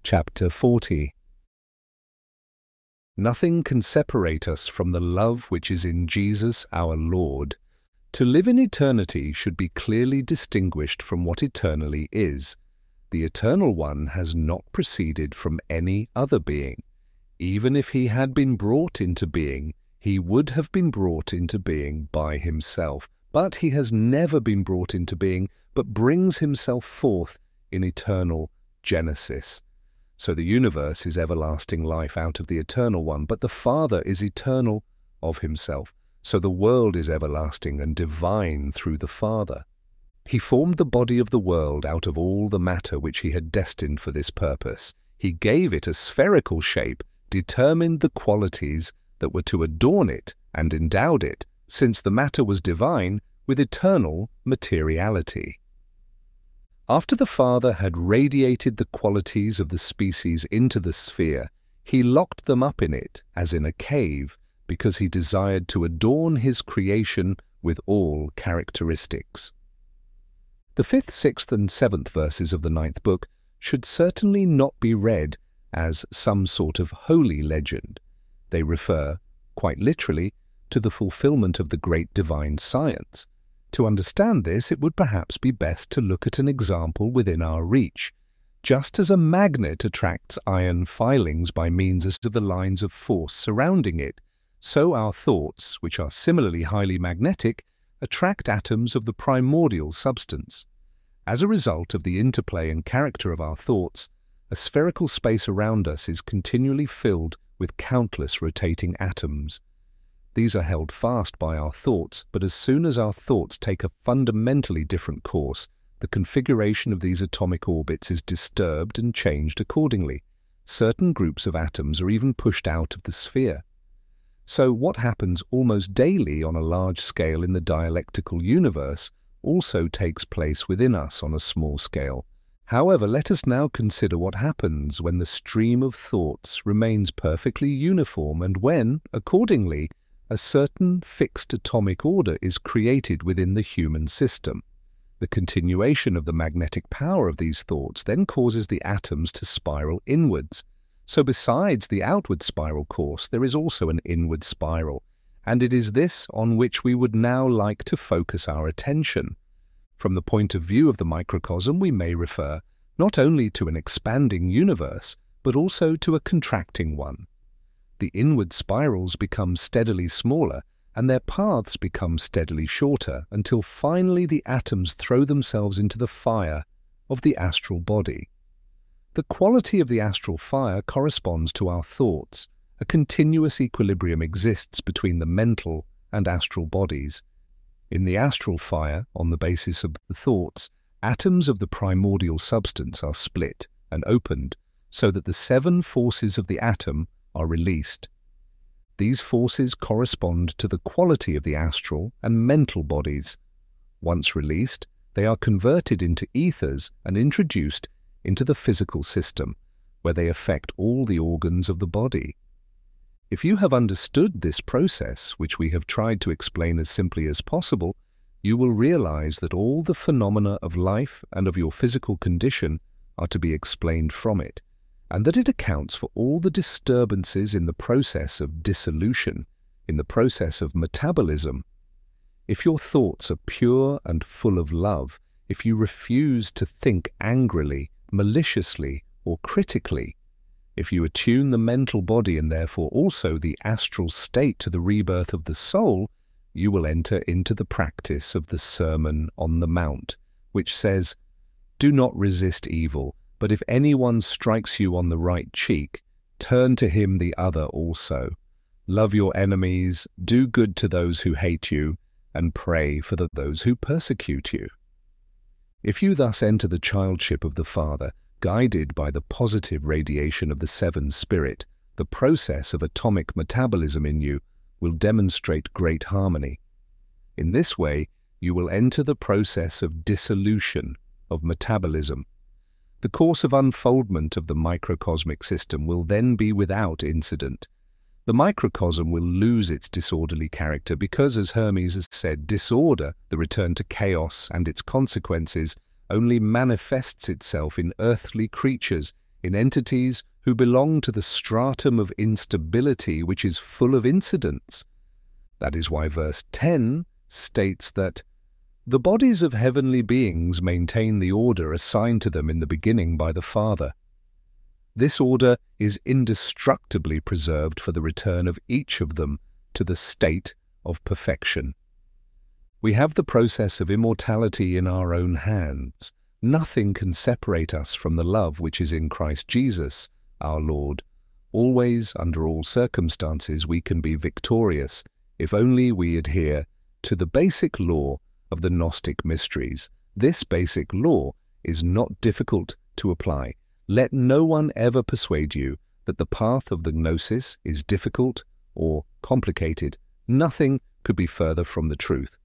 Chapter 40. Nothing can separate us from the love which is in Jesus our Lord. To live in eternity should be clearly distinguished from what eternally is. The Eternal One has not proceeded from any other being. Even if he had been brought into being, he would have been brought into being by himself. But he has never been brought into being, but brings himself forth in eternal Genesis. So the universe is everlasting life out of the Eternal One, but the Father is eternal of himself. So the world is everlasting and divine through the Father. He formed the body of the world out of all the matter which he had destined for this purpose. He gave it a spherical shape, determined the qualities that were to adorn it, and endowed it, since the matter was divine, with eternal materiality. After the Father had radiated the qualities of the species into the sphere, he locked them up in it, as in a cave, because he desired to adorn his creation with all characteristics. The 5th, 6th, and 7th verses of the 9th book should certainly not be read as some sort of holy legend. They refer, quite literally, to the fulfillment of the great divine science. To understand this, it would perhaps be best to look at an example within our reach. Just as a magnet attracts iron filings by means of the lines of force surrounding it, so our thoughts, which are similarly highly magnetic, attract atoms of the primordial substance. As a result of the interplay and character of our thoughts, a spherical space around us is continually filled with countless rotating atoms. These are held fast by our thoughts, but as soon as our thoughts take a fundamentally different course, the configuration of these atomic orbits is disturbed and changed accordingly. Certain groups of atoms are even pushed out of the sphere. So what happens almost daily on a large scale in the dialectical universe also takes place within us on a small scale. However, let us now consider what happens when the stream of thoughts remains perfectly uniform and when, accordingly, a certain fixed atomic order is created within the human system. The continuation of the magnetic power of these thoughts then causes the atoms to spiral inwards. So besides the outward spiral course, there is also an inward spiral, and it is this on which we would now like to focus our attention. From the point of view of the microcosm, we may refer not only to an expanding universe, but also to a contracting one. The inward spirals become steadily smaller, and their paths become steadily shorter, until finally the atoms throw themselves into the fire of the astral body. The quality of the astral fire corresponds to our thoughts. A continuous equilibrium exists between the mental and astral bodies. In the astral fire, on the basis of the thoughts, atoms of the primordial substance are split and opened, so that the 7 forces of the atom are released. These forces correspond to the quality of the astral and mental bodies. Once released, they are converted into ethers and introduced into the physical system, where they affect all the organs of the body. If you have understood this process, which we have tried to explain as simply as possible, you will realize that all the phenomena of life and of your physical condition are to be explained from it, and that it accounts for all the disturbances in the process of dissolution, in the process of metabolism. If your thoughts are pure and full of love, if you refuse to think angrily, maliciously, or critically, if you attune the mental body and therefore also the astral state to the rebirth of the soul, you will enter into the practice of the Sermon on the Mount, which says, "Do not resist evil, but if anyone strikes you on the right cheek, turn to him the other also. Love your enemies, do good to those who hate you, and pray for those who persecute you." If you thus enter the childship of the Father, guided by the positive radiation of the 7 Spirit, the process of atomic metabolism in you will demonstrate great harmony. In this way, you will enter the process of dissolution, of metabolism. The course of unfoldment of the microcosmic system will then be without incident. The microcosm will lose its disorderly character because, as Hermes has said, disorder, the return to chaos and its consequences, only manifests itself in earthly creatures in entities who belong to the stratum of instability which is full of incidents. That is why verse 10 states that the bodies of heavenly beings maintain the order assigned to them in the beginning by the Father. This order is indestructibly preserved for the return of each of them to the state of perfection. We have the process of immortality in our own hands. Nothing can separate us from the love which is in Christ Jesus, our Lord. Always, under all circumstances, we can be victorious if only we adhere to the basic law of the Gnostic mysteries. This basic law is not difficult to apply. Let no one ever persuade you that the path of the Gnosis is difficult or complicated. Nothing could be further from the truth.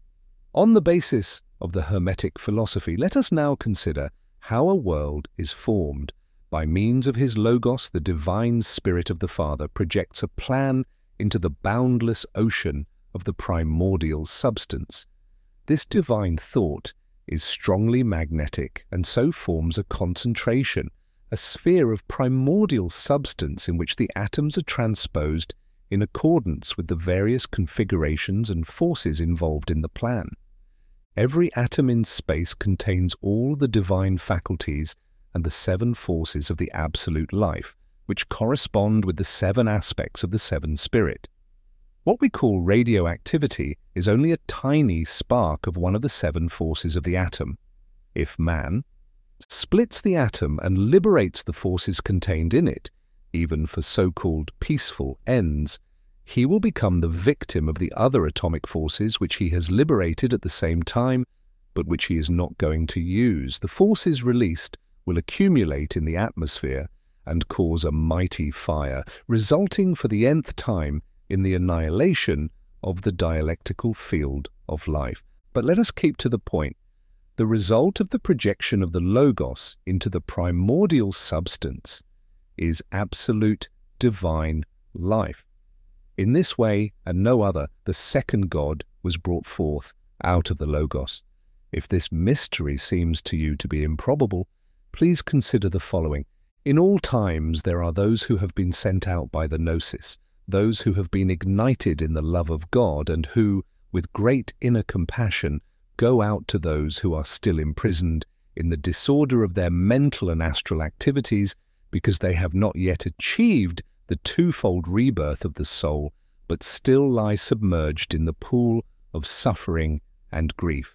On the basis of the Hermetic philosophy, let us now consider how a world is formed. By means of his Logos, the divine Spirit of the Father projects a plan into the boundless ocean of the primordial substance. This divine thought is strongly magnetic and so forms a concentration, a sphere of primordial substance in which the atoms are transposed in accordance with the various configurations and forces involved in the plan. Every atom in space contains all the divine faculties and the 7 forces of the absolute life, which correspond with the 7 aspects of the 7 Spirit. What we call radioactivity is only a tiny spark of one of the 7 forces of the atom. If man splits the atom and liberates the forces contained in it, even for so-called peaceful ends, he will become the victim of the other atomic forces which he has liberated at the same time, but which he is not going to use. The forces released will accumulate in the atmosphere and cause a mighty fire, resulting for the nth time in the annihilation of the dialectical field of life. But let us keep to the point. The result of the projection of the Logos into the primordial substance is absolute divine life. In this way, and no other, the second God was brought forth out of the Logos. If this mystery seems to you to be improbable, please consider the following. In all times there are those who have been sent out by the Gnosis, those who have been ignited in the love of God and who, with great inner compassion, go out to those who are still imprisoned in the disorder of their mental and astral activities because they have not yet achieved the twofold rebirth of the soul, but still lie submerged in the pool of suffering and grief.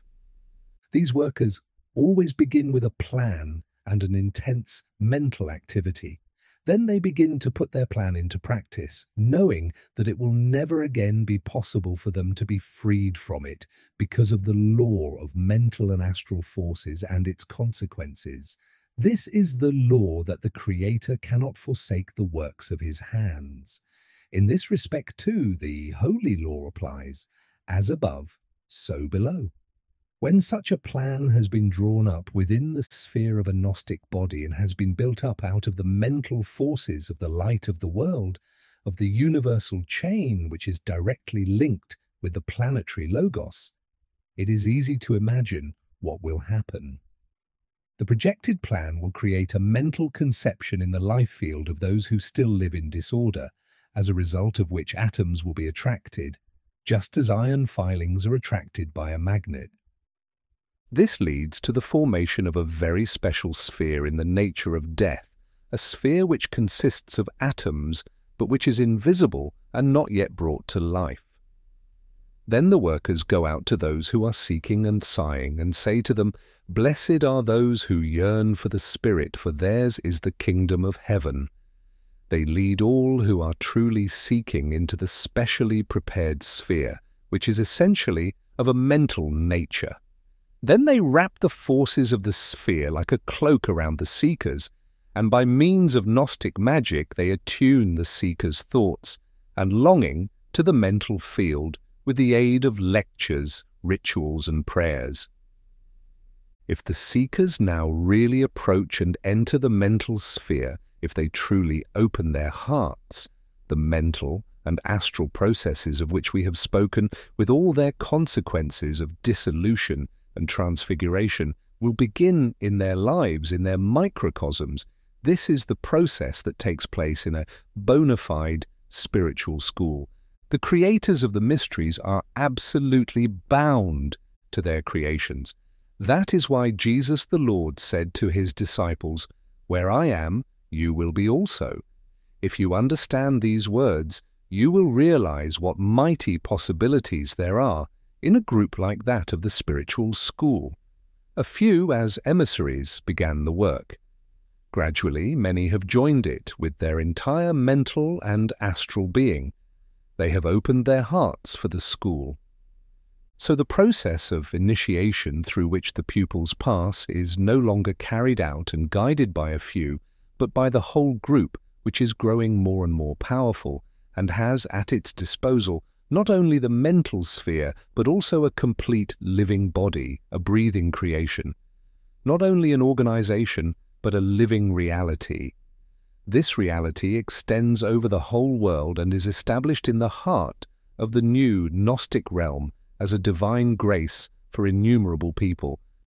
These workers always begin with a plan and an intense mental activity. Then they begin to put their plan into practice, knowing that it will never again be possible for them to be freed from it because of the law of mental and astral forces and its consequences. This is the law that the Creator cannot forsake the works of his hands. In this respect, too, the holy law applies, as above, so below. When such a plan has been drawn up within the sphere of a Gnostic body and has been built up out of the mental forces of the light of the world, of the universal chain which is directly linked with the planetary Logos, it is easy to imagine what will happen. The projected plan will create a mental conception in the life field of those who still live in disorder, as a result of which atoms will be attracted, just as iron filings are attracted by a magnet. This leads to the formation of a very special sphere in the nature of death, a sphere which consists of atoms, but which is invisible and not yet brought to life. Then the workers go out to those who are seeking and sighing and say to them, "Blessed are those who yearn for the Spirit, for theirs is the kingdom of heaven." They lead all who are truly seeking into the specially prepared sphere, which is essentially of a mental nature. Then they wrap the forces of the sphere like a cloak around the seekers, and by means of Gnostic magic they attune the seeker's thoughts and longing to the mental field with the aid of lectures, rituals, and prayers. If the seekers now really approach and enter the mental sphere, if they truly open their hearts, the mental and astral processes of which we have spoken, with all their consequences of dissolution and transfiguration, will begin in their lives, in their microcosms. This is the process that takes place in a bona fide spiritual school. The creators of the mysteries are absolutely bound to their creations. That is why Jesus the Lord said to his disciples, "Where I am, you will be also." If you understand these words, you will realize what mighty possibilities there are in a group like that of the spiritual school. A few, as emissaries, began the work. Gradually, many have joined it with their entire mental and astral being. They have opened their hearts for the school. So the process of initiation through which the pupils pass is no longer carried out and guided by a few, but by the whole group, which is growing more and more powerful and has at its disposal not only the mental sphere, but also a complete living body, a breathing creation. Not only an organization, but a living reality. This reality extends over the whole world and is established in the heart of the new Gnostic realm as a divine grace for innumerable people,